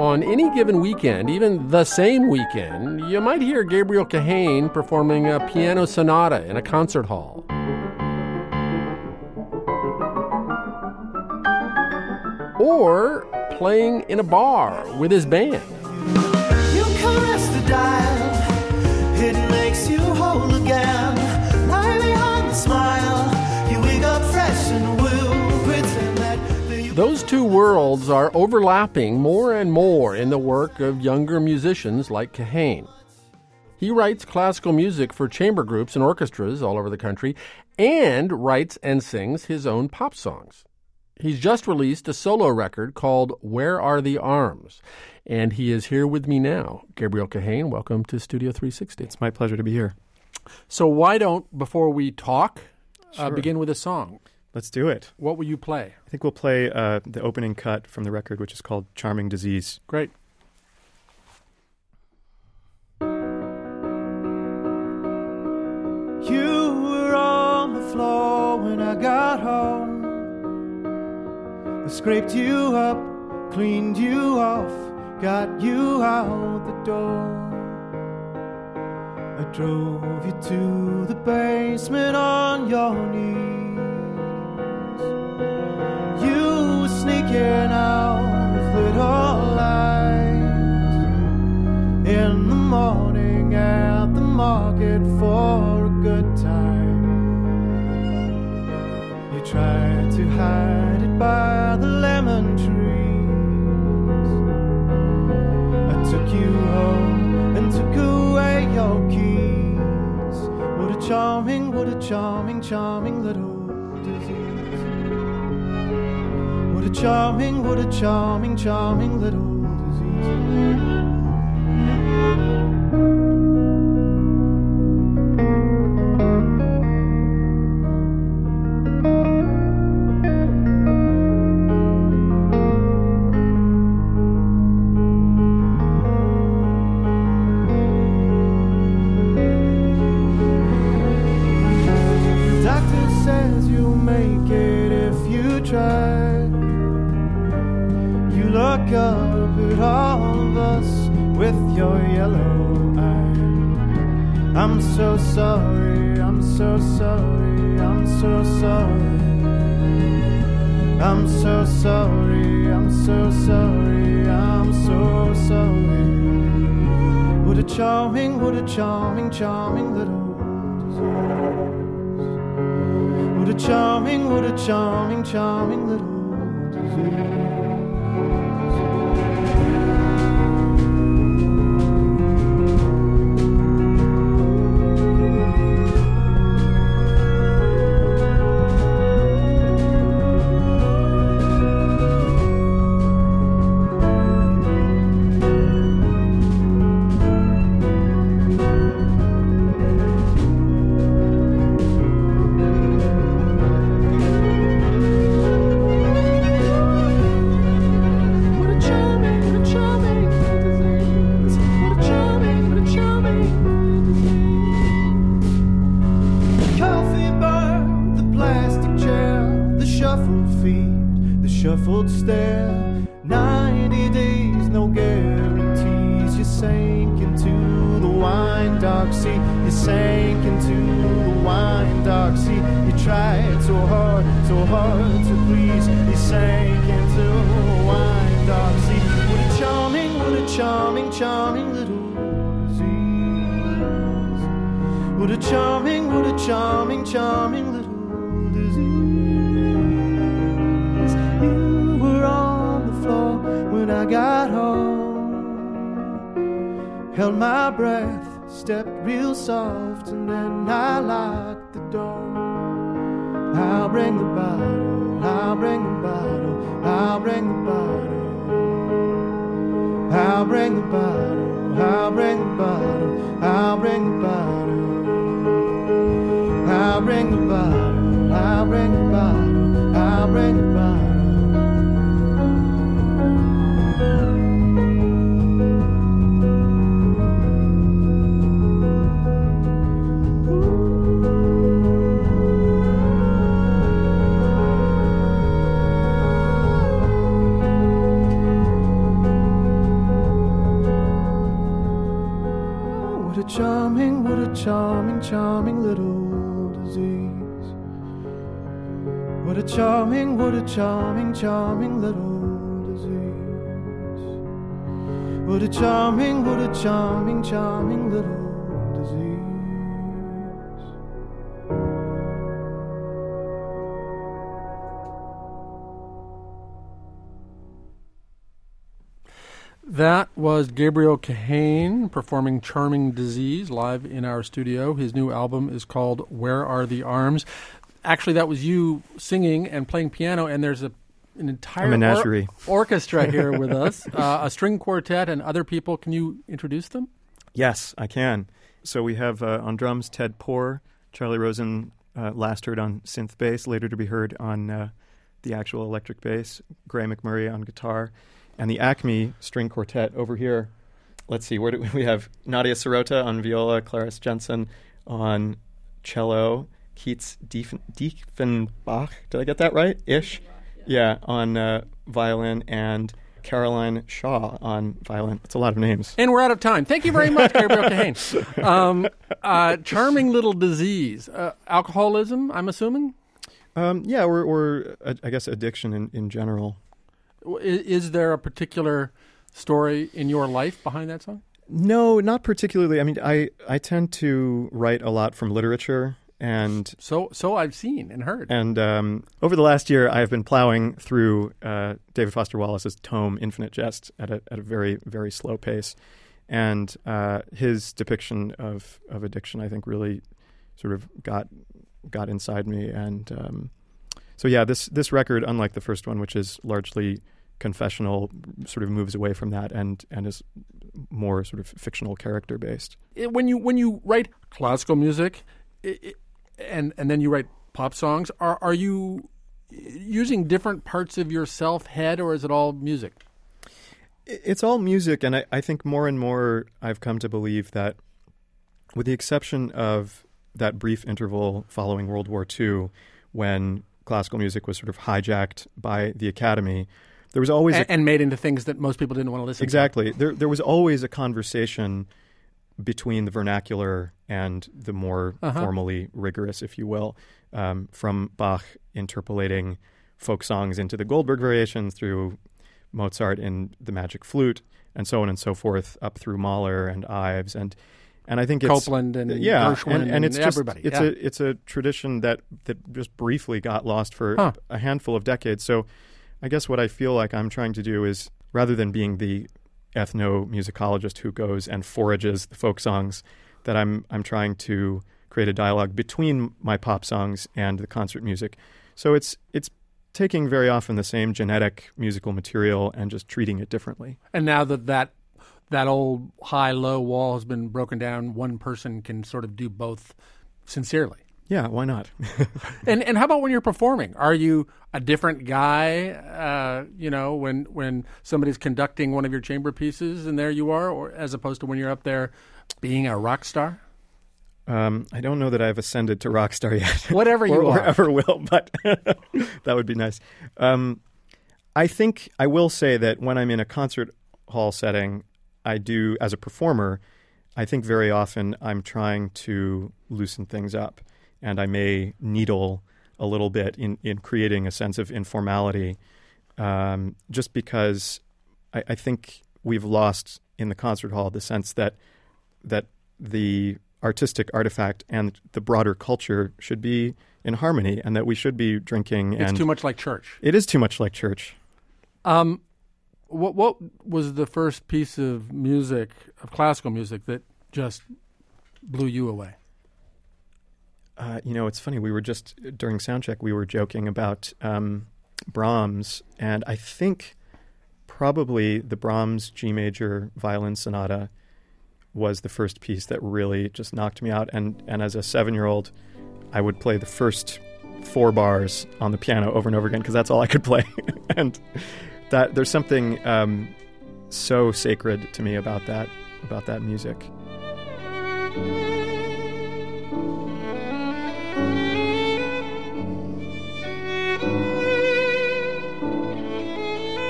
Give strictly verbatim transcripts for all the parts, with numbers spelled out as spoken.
on any given weekend, even the same weekend, you might hear Gabriel Kahane performing a piano sonata in a concert hall. Or playing in a bar with his band. You caress the dial, it makes you whole again. Lie behind the smile, you wake up fresh and will pretend that the... Those two worlds are overlapping more and more in the work of younger musicians like Kahane. He writes classical music for chamber groups and orchestras all over the country, and writes and sings his own pop songs. He's just released a solo record called Where Are the Arms? And he is here with me now. Gabriel Kahane, welcome to Studio three sixty. It's my pleasure to be here. So why don't, before we talk, Sure. uh, begin with a song? Let's do it. What will you play? I think we'll play uh, the opening cut from the record, which is called Charming Disease. Great. You were on the floor when I got home. I scraped you up, cleaned you off, got you out the door. I drove you to the basement on your knees. You were sneaking out with little lies in the morning at the market for a good time. You tried to hide it by the lemon trees. I took you home and took away your keys. What a charming, what a charming, charming little disease. What a charming, what a charming, charming little disease. I'm so sorry, I'm so sorry, I'm so sorry. I'm so sorry, I'm so sorry, I'm so sorry. What a charming, what a charming, charming little disease. What a charming, what a charming, charming little disease. Shuffled stare, ninety days, no guarantees. You sank into the wine dark sea. You sank into the wine dark sea. You tried so hard, so hard to please. You sank into the wine dark sea. What a charming, what a charming, charming little disease. What a charming, what a charming, charming little disease. When I got home, held my breath, stepped real soft, and then I locked the door. I'll bring the bottle, I'll bring the bottle, I'll bring the bottle. I'll bring the bottle, I'll bring the bottle, I'll bring the bottle. I'll bring the bottle, I'll bring the bottle, I'll bring the bottle. a charming, charming little disease. What a charming, what a charming, charming little disease. What a charming, what a charming, charming little disease. That was Gabriel Kahane performing Charming Disease live in our studio. His new album is called Where Are the Arms? Actually, that was you singing and playing piano, and there's a, an entire a menagerie. Or- orchestra here with us, uh, a string quartet and other people. Can you introduce them? Yes, I can. So we have uh, on drums Ted Poor, Charlie Rosen, uh, last heard on synth bass, later to be heard on uh, the actual electric bass, Gray McMurray on guitar. And the Acme String Quartet over here, let's see, where do we, we have Nadia Sirota on viola, Clarice Jensen on cello, Keats Diefen, Diefenbach, did I get that right? Ish? Yeah, on uh, violin, and Caroline Shaw on violin. It's a lot of names. And we're out of time. Thank you very much, Gabriel Kahane. Um, uh, charming little disease. Uh, alcoholism, I'm assuming? Um, yeah, or, or uh, I guess addiction in, in general. Is there a particular story in your life behind that song? No, not particularly. I mean, I, I tend to write a lot from literature, and so so I've seen and heard. And um, over the last year, I have been plowing through uh, David Foster Wallace's tome Infinite Jest at a at a very very slow pace, and uh, his depiction of of addiction, I think, really sort of got got inside me, and. Um, So yeah, this this record, unlike the first one, which is largely confessional, sort of moves away from that and, and is more sort of fictional character based. When you when you write classical music, it, and and then you write pop songs, are are you using different parts of yourself head, or is it all music? It's all music, and I, I think more and more I've come to believe that, with the exception of that brief interval following World War Two, when classical music was sort of hijacked by the Academy, there was always and, a, and made into things that most people didn't want to listen exactly. to. Exactly. There there was always a conversation between the vernacular and the more uh-huh. formally rigorous, if you will, um, from Bach interpolating folk songs into the Goldberg variations, through Mozart in the Magic Flute, and so on and so forth, up through Mahler and Ives, and and I think it's Copland and yeah, Gershwin and, and, and it's just, everybody. It's yeah. a it's a tradition that that just briefly got lost for huh. a handful of decades. So, I guess what I feel like I'm trying to do is, rather than being the ethnomusicologist who goes and forages the folk songs, that I'm I'm trying to create a dialogue between my pop songs and the concert music. So it's it's taking very often the same genetic musical material and just treating it differently. And now that that that old high-low wall has been broken down, one person can sort of do both sincerely. Yeah, why not? and and how about when you're performing? Are you a different guy, uh, you know, when when somebody's conducting one of your chamber pieces and there you are, or as opposed to when you're up there being a rock star? Um, I don't know that I've ascended to rock star yet. Whatever you or, are. Or ever will, but that would be nice. Um, I think I will say that when I'm in a concert hall setting, I do, as a performer, I think very often I'm trying to loosen things up, and I may needle a little bit in, in creating a sense of informality, um, just because I, I think we've lost in the concert hall the sense that that the artistic artifact and the broader culture should be in harmony, and that we should be drinking. It's and too much like church. It is too much like church. Um, what what was the first piece of music, of classical music, that just blew you away? Uh, you know, it's funny. We were just, during soundcheck, we were joking about um, Brahms, and I think probably the Brahms G major violin sonata was the first piece that really just knocked me out. And, and as a seven-year-old, I would play the first four bars on the piano over and over again because that's all I could play. And that there's something um, so sacred to me about that, about that music.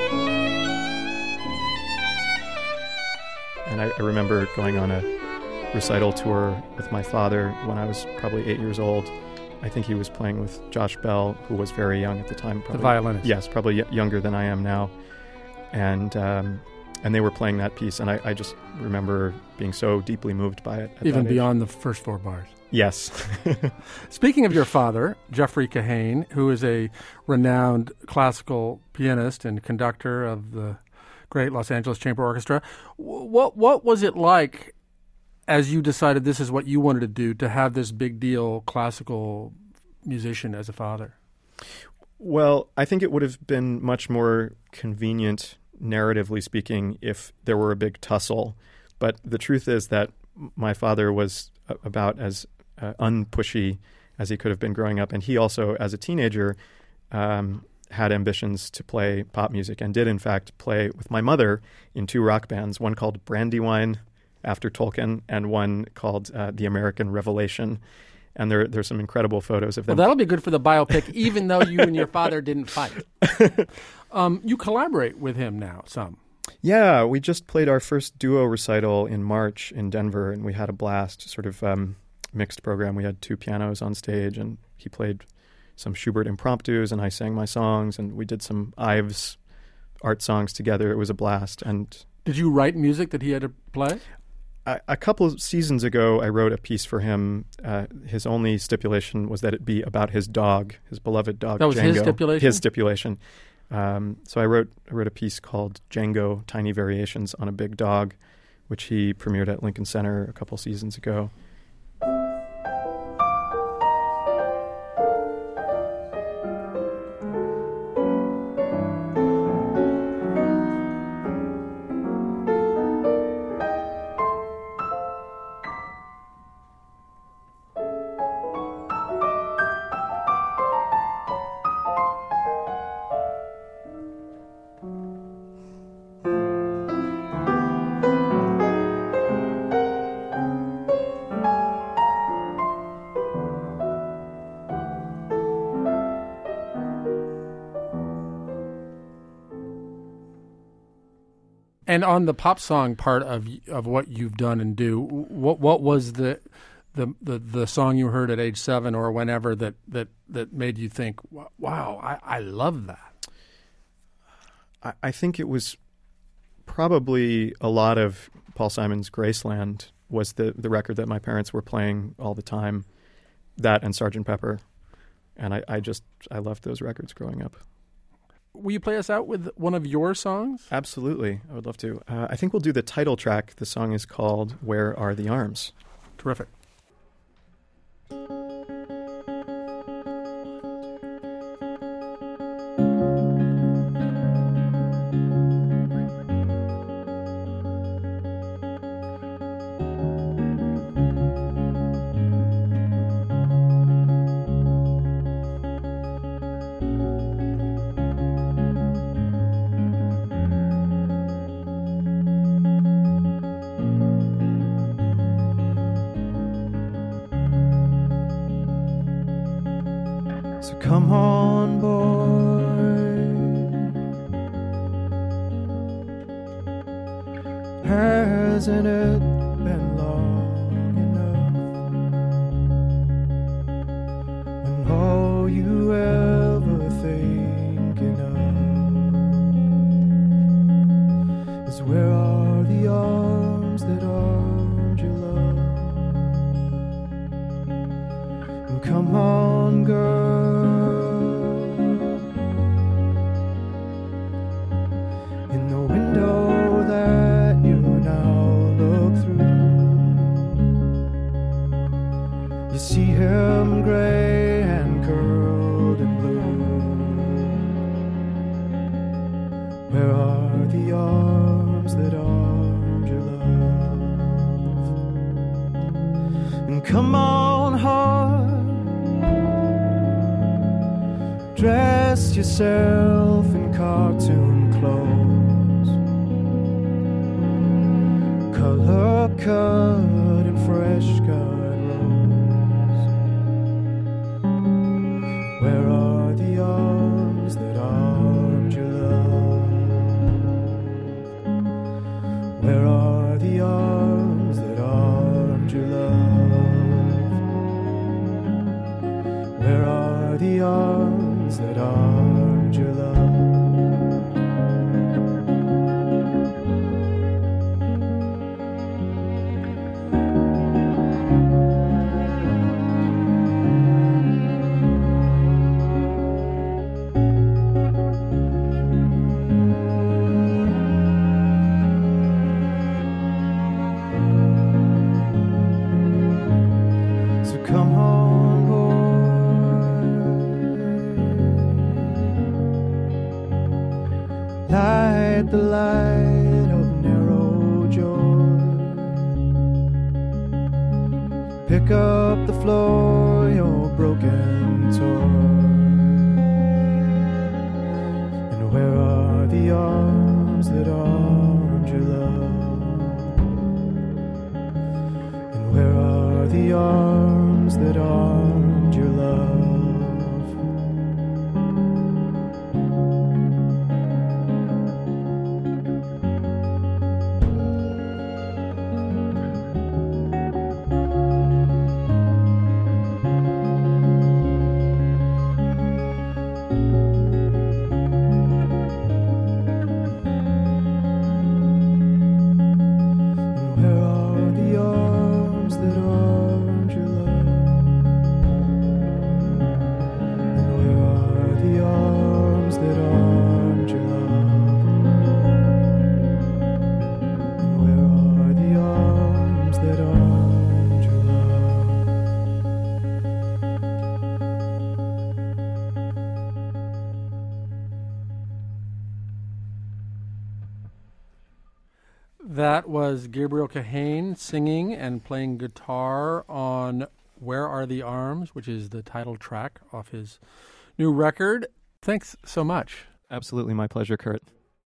And I, I remember going on a recital tour with my father when I was probably eight years old. I think he was playing with Josh Bell, who was very young at the time. Probably, the violinist. Yes, probably y- younger than I am now. And um, and they were playing that piece, and I, I just remember being so deeply moved by it. At Even that age. beyond the first four bars. Yes. Speaking of your father, Jeffrey Kahane, who is a renowned classical pianist and conductor of the great Los Angeles Chamber Orchestra, what what was it like as you decided this is what you wanted to do, to have this big deal classical musician as a father? Well, I think it would have been much more convenient, narratively speaking, if there were a big tussle. But the truth is that my father was about as uh, unpushy as he could have been growing up. And he also, as a teenager, um, had ambitions to play pop music and did, in fact, play with my mother in two rock bands, one called Brandywine, after Tolkien, and one called uh, The American Revelation. And there, there's some incredible photos of them. Well, that'll be good for the biopic, even though you and your father didn't fight. um, you collaborate with him now, some. Yeah, we just played our first duo recital in March in Denver, and we had a blast, sort of um, mixed program. We had two pianos on stage, and he played some Schubert impromptus, and I sang my songs, and we did some Ives art songs together. It was a blast. And did you write music that he had to play? A, a couple of seasons ago, I wrote a piece for him. Uh, his only stipulation was that it be about his dog, his beloved dog, That was Django. his stipulation? His stipulation. Um, so I wrote I wrote a piece called Django, Tiny Variations on a Big Dog, which he premiered at Lincoln Center a couple seasons ago. And on the pop song part of of what you've done and do, what what was the the the, the song you heard at age seven or whenever that that, that made you think, wow, I, I love that? I, I think it was probably a lot of Paul Simon's Graceland was the, the record that my parents were playing all the time, that and Sergeant Pepper. And I, I just, I loved those records growing up. Will you play us out with one of your songs? Absolutely. I would love to. Uh, I think we'll do the title track. The song is called Where Are the Arms? Terrific. So come on, boy. Hasn't it been long enough when all you ever thinking of is where are the arms that armed your love? And come on, girl. See him gray and curled and blue. Where are the arms that armed your love? And come on, heart, dress yourself in cartoon clothes, color cut and fresh cut. Where are the arms that armed your love? Where are the arms that armed light the light of narrow joy. Pick up the floor, your broken toy. And where are the arms that armed your love? And where are the arms that armed your love? That was Gabriel Kahane singing and playing guitar on Where Are the Arms, which is the title track off his new record. Thanks so much. Absolutely my pleasure, Kurt.